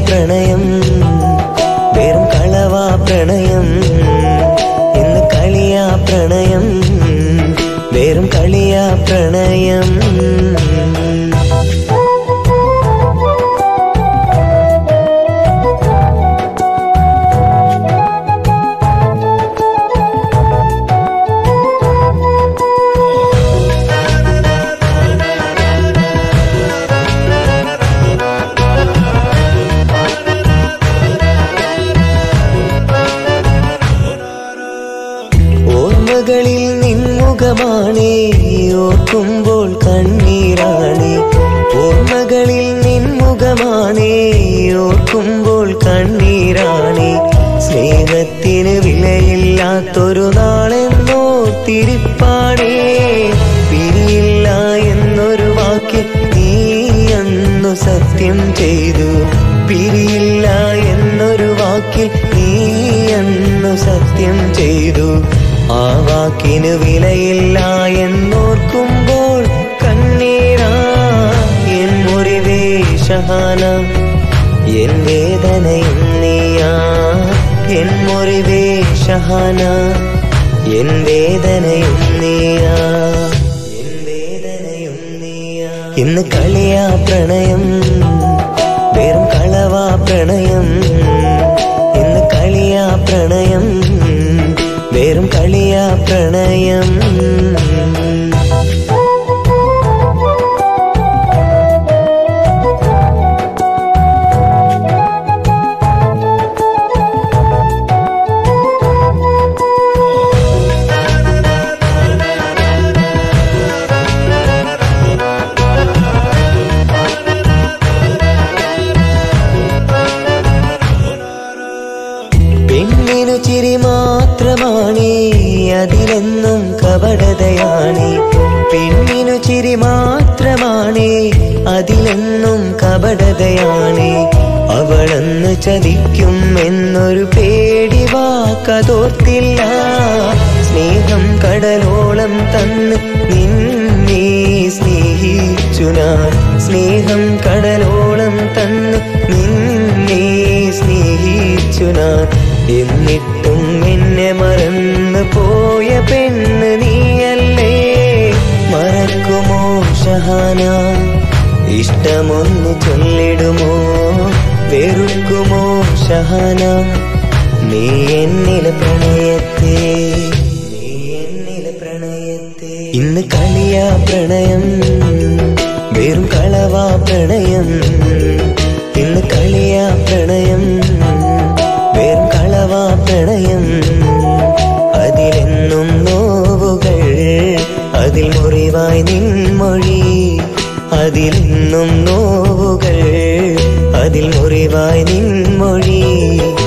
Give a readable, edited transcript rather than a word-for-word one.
പ്രണയം വെറും കളവാ പ്രണയം ഇന്ന് കളിയാ പ്രണയം വെറും കളിയാ പ്രണയം ഓർമ്മകളിൽ നിൻമുഖമാണേ ഓർക്കുമ്പോൾ കണ്ണീരാണേ ഓർമ്മകളിൽ നിൻമുഖമാണേ ഓർക്കുമ്പോൾ കണ്ണീരാണേ സ്നേഹത്തിന് വിലയില്ലാത്തൊരു നാളെന്നോർത്തിരിപ്പാണേ പിരിയില്ല എന്നൊരു വാക്കിൽ നീ അന്നു സത്യം ചെയ്തു പിരിയില്ല എന്നൊരു വാക്കിൽ നീ അന്നു സത്യം ചെയ്തു ആ വാക്കിന് വിലയില്ല എന്നോർക്കുമ്പോൾ കണ്ണീരാ എൻ മുറിവേ ഷഹാന എൻ വേദനയും നീയാ എൻ മുറിവേ ഷഹാന എൻ വേദനയും നീയാ എൻ വേദനയും നീയാ ഇന്ന് കളിയാ പ്രണയം വെറും കളവാ പ്രണയം ഇന്ന് കളിയാ പ്രണയം വെറും കളിയാ പ്രണയം പെണ്ണിനു ചിരി മാത്രമാണേ അതിലെന്നും കപടതയാണേ പെണ്ണിനു ചിരി മാത്രമാണേ അതിലെന്നും കപടതയാണേ അവളെന്ന് ചതിക്കും എന്നൊരു പേടി വാക്കതോർത്തില്ല സ്നേഹം കടലോളം തന്ന് നിന്നെ സ്നേഹിച്ചു ഞാൻ സ്നേഹം കടലോളം തന്ന് നിന്നെ സ്നേഹിച്ചു ഞാൻ എന്നിട്ടും എന്നെ മറന്നു പോയ പെണ്ണ് നീയല്ലേ മറക്കുമോ ഷഹാന ഇഷ്ടമൊന്നു ചൊല്ലിടുമോ വെറുക്കുമോ ഷഹാന നീ എന്നിലെ പ്രണയത്തെ നീ എന്നിലെ പ്രണയത്തെ ഇന്ന് കളിയാ പ്രണയം വെറും കളവാ പ്രണയം ഇന്ന് കളിയാ പ്രണയം വെറും കളവാ പ്രണയം അതിലെന്നും നോവുകൾ അതിൽ മുറിവായി നിൻമൊഴി അതിലെന്നും നോവുകൾ അതിൽ മുറിവായി നിൻമൊഴി